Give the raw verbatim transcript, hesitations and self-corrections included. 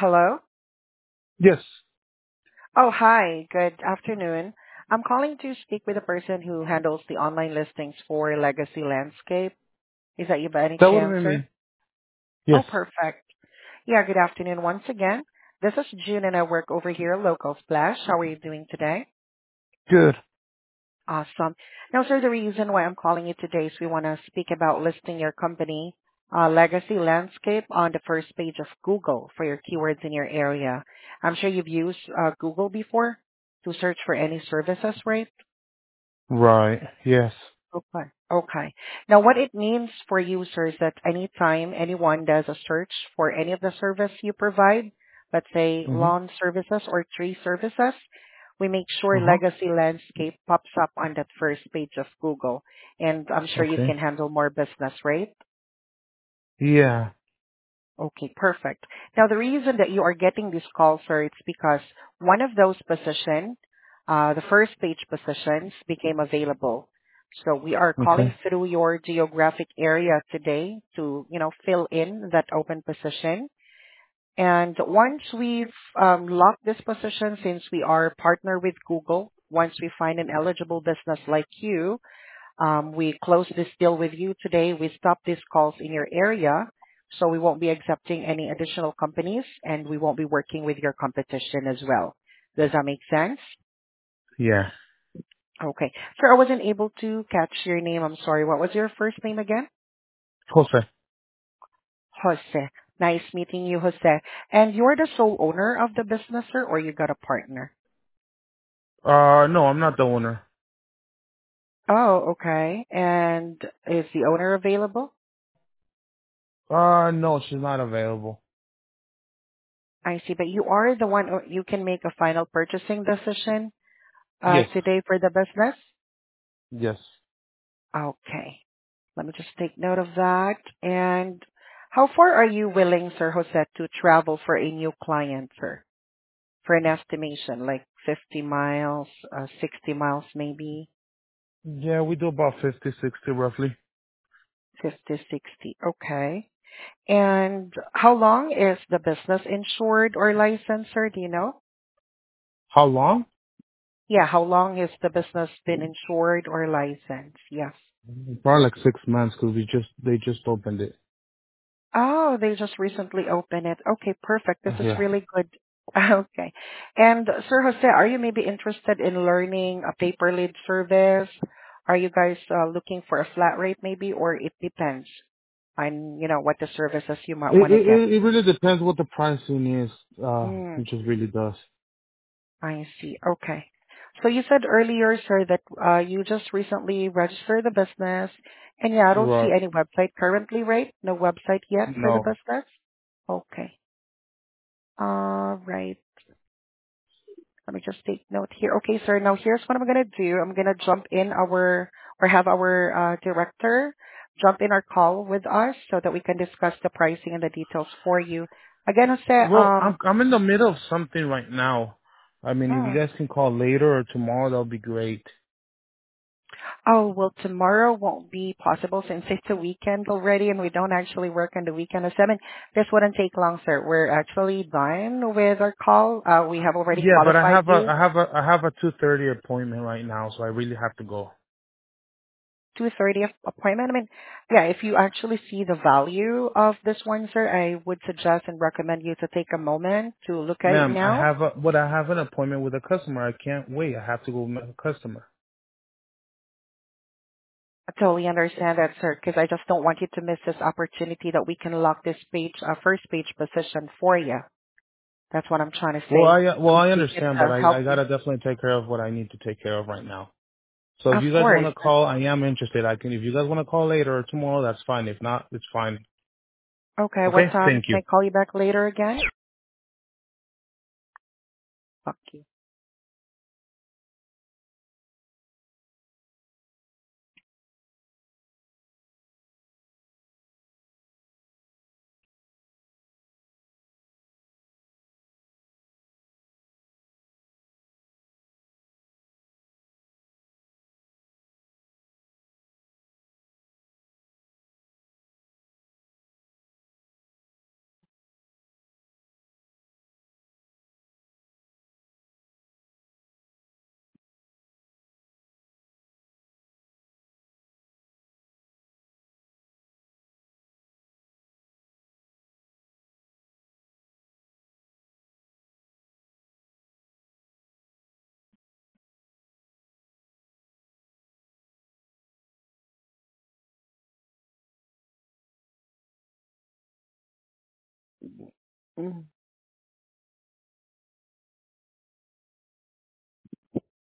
Hello? Yes. Oh, hi. Good afternoon. I'm calling to speak with the person who handles the online listings for Legacy Landscape. Is that you by any That would have chance, been sir? me. Yes. Oh, perfect. Yeah, good afternoon once again. This is June and I work over here at Local Splash. How are you doing today? Good. Awesome. Now, sir, the reason why I'm calling you today is we want to speak about listing your company, uh, Legacy Landscape, on the first page of Google for your keywords in your area. I'm sure you've used uh, Google before to search for any services, right? Right. Yes. Okay. Okay. Now, what it means for users that anytime anyone does a search for any of the service you provide, let's say Mm-hmm. lawn services or tree services, we make sure Uh-huh. Legacy Landscape pops up on that first page of Google. And I'm sure you Okay. can handle more business, right? Yeah. Okay, perfect. Now, the reason that you are getting this call, sir, it's because one of those positions, uh, the first page positions, became available. So we are calling Okay. through your geographic area today to, you know, fill in that open position. And once we've um, locked this position, since we are partner with Google, once we find an eligible business like you, um, we close this deal with you today. We stop these calls in your area, so we won't be accepting any additional companies, and we won't be working with your competition as well. Does that make sense? Yeah. Okay. Sir, I wasn't able to catch your name. I'm sorry. What was your first name again? Jose. Jose. Nice meeting you, Jose. And you're the sole owner of the business, sir, or you got a partner? Uh, no, I'm not the owner. Oh, okay. And is the owner available? Uh, no, she's not available. I see, but you are the one, you can make a final purchasing decision uh, Yes. today for the business? Yes. Okay. Let me just take note of that. And how far are you willing, Sir Jose, to travel for a new client, sir? For an estimation, like fifty miles, uh, sixty miles maybe, Yeah, we do about fifty, sixty roughly. fifty, sixty. Okay. And how long is the business insured or licensed, sir? Do you know? How long? Yeah, how long has the business been insured or licensed? Yes. Probably like six months because we just, they just opened it. Oh, they just recently opened it. Okay, perfect. This is Yeah. really good. Okay. And Sir Jose, are you maybe interested in learning a paper lead service? Are you guys uh, looking for a flat rate maybe, or it depends on, you know, what the services you might It, want to it, get? it it really depends what the pricing is. Uh, Mm, it just really does. I see. Okay. So you said earlier, sir, that uh, you just recently registered the business, and yeah, I don't see Right. any website currently, right? No website yet for the No. business? Okay. All right. Let me just take note here. Okay, sir. Now here's what I'm gonna do. I'm gonna jump in our or have our uh, director jump in our call with us so that we can discuss the pricing and the details for you. Again, Jose, Well, I'm um, I'm in the middle of something right now. I mean, if you hmm. guys can call later or tomorrow, that'll be great. Oh, well, tomorrow won't be possible since it's a weekend already and we don't actually work on the weekend. Jose, I mean, this wouldn't take long, sir. We're actually done with our call. Uh, we have already Yeah, but I qualified have a you. I have a I have a two thirty appointment right now, so I really have to go. two thirty appointment. I mean, yeah, if you actually see the value of this one, sir, I would suggest and recommend you to take a moment to look at it Ma'am, I now. have a but I have an appointment with a customer. I can't wait. I have to go meet a customer. I totally understand that, sir, because I just don't want you to miss this opportunity that we can lock this page, uh, first page position for you. That's what I'm trying to Well, say. I well So I we could understand, but uh, I help I you. gotta definitely take care of what I need to take care of right now. So if Of you guys want course. to call, I am interested. I can. If you guys want to call later or tomorrow, that's fine. If not, it's fine. Okay, what Okay. time Thank can you. I call you back later again? Fuck you. Mm.